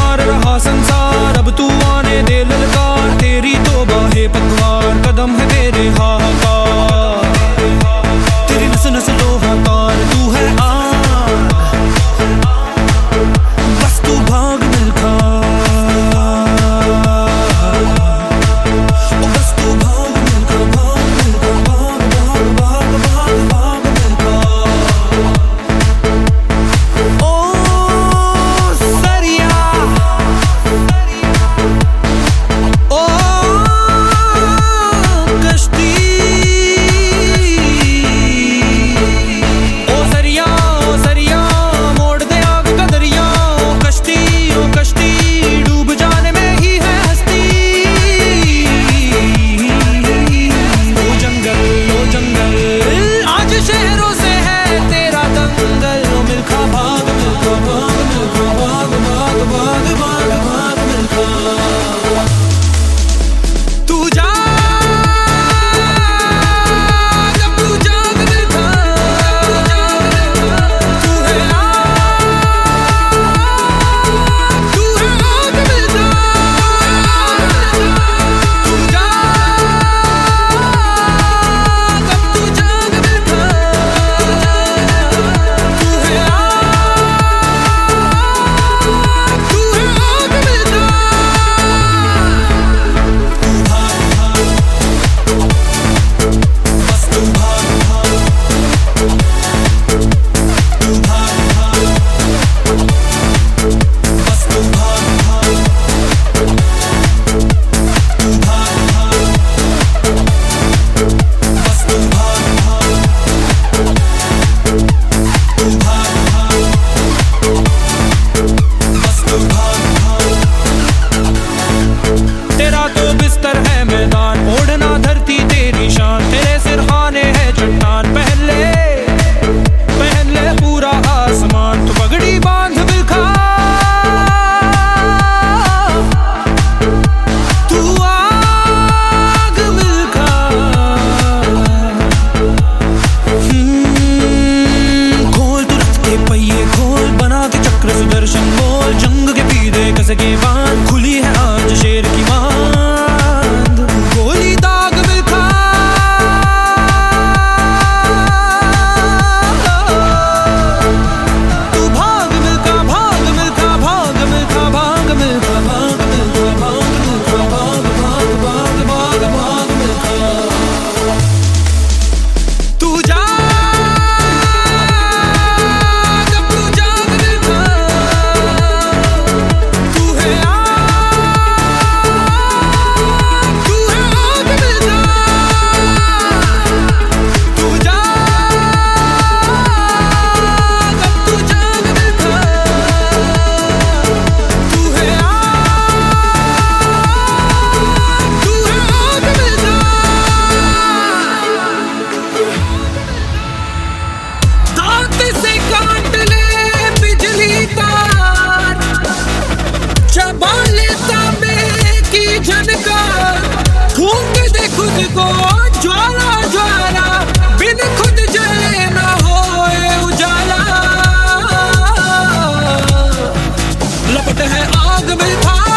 मार रहा संसार, अब तू आने दे ललकार, तेरी तो बाहें पतवार, कदम है तेरे हाहाकार, तेरी नस नस लोहा तार, तू है आग बस तू भाग मिल्खा, ओ बस तू भाग मिल्खा, भाग मिल्खा, भाग भाग भाग भाग भाग मिल्खा। ओ सरिया, ओ कश्ती, ओ सरिया मोड़ दे आग का दरिया, ओ कश्ती डूब जाने में ही है हस्ती। ओ जंगल आज शहरों से है तेरा दंगल, ओ मिल्खा भाग मिल्खा, भाग मिल्खा, भाग भाग भाग भाग भाग मिल्खा। तू जाग, अब तू जाग मिल्खा, तू है आग, तू है आग मिल्खा, तू जाग, अब तू जाग मिल्खा, तू है आग, तू है आग मिल्खा। तू भाग बस तू भाग, तू भाग बस तू भाग, तू भाग बस तू भाग, तू भाग बस तू भाग। तेरा तो बिस्तर है मैदान, ओढ़ना धरती तेरी शान, तेरे सिरहाने है चट्टान, पहन ले पूरा आसमान, तू पगड़ी बांध मिल्खा, तू आग मिल्खा। खोल तू रथ के पहिए खोल, बना के चक्र सुदर्शन बोल, जंग के पीछे कस के बांध, खुली है आज शेर की मांद, गोली दाग मिल्खा। तू भाग मिल्खा, भाग मिल्खा, भाग मिल्खा, भाग मिल्खा, भाग मिल्खा, भाग मिल्खा, भाग भाग भाग भाग भाग मिल्खा। तू जाग, अब तू जाग मिल्खा, तू है आग, तू है आग मिल्खा, तू जाग, अब तू जाग मिल्खा, तू है आग, तू है आग मिल्खा। दांत से काट ले बिजली तार, चबा ले तांबे की झनकार, फूंक दे खुद को ज्वाला ज्वाला, बिन खुद जले ना होए उजाला, लपट है आग मिल्खा।